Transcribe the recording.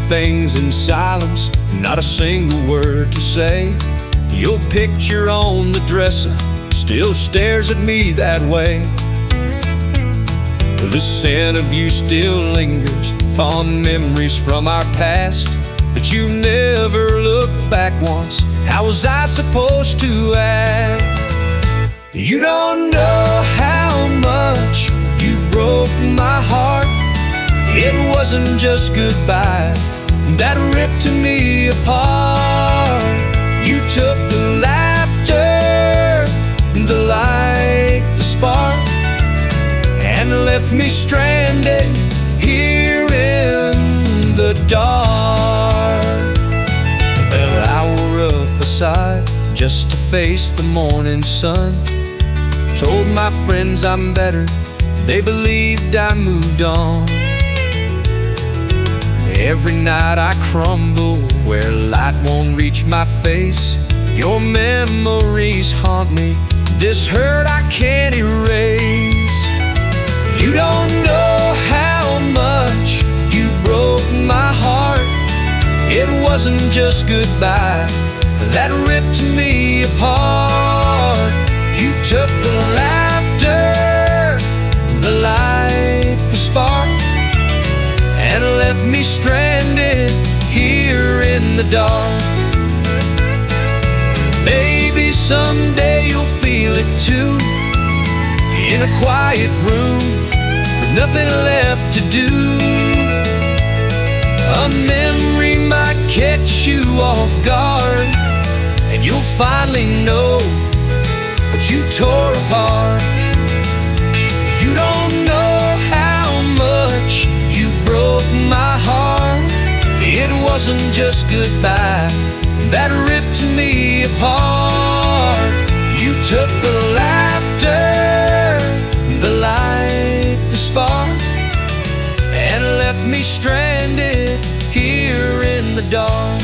things in silence, not a single word to say. Your picture on the dresser still stares at me that way. The scent of you still lingers, fond memories from our past. But you never looked back once. How was I supposed to act? You don't know how much you broke my heart. It wasn't just goodbye that ripped me apart. You took the laughter, the light, the spark, and left me stranded here in the dark. Well, I wore a facade just to face the morning sun. Told my friends I'm better, they believed I moved on. Every night I crumble where light won't reach my face. Your memories haunt me, this hurt I can't erase. You don't know how much you broke my heart. It wasn't just goodbye that ripped me apart. You took the laughter, the light, the spark, and left me stranded here in the dark. Maybe someday you'll feel it too, in a quiet room with nothing left to do. A memory might catch you off guard, and you'll finally know what you tore apart. You don't know how much you broke my heart. It wasn't just goodbye that ripped me apart. You took the laughter, the light, the spark, and left me stranded here in the dark.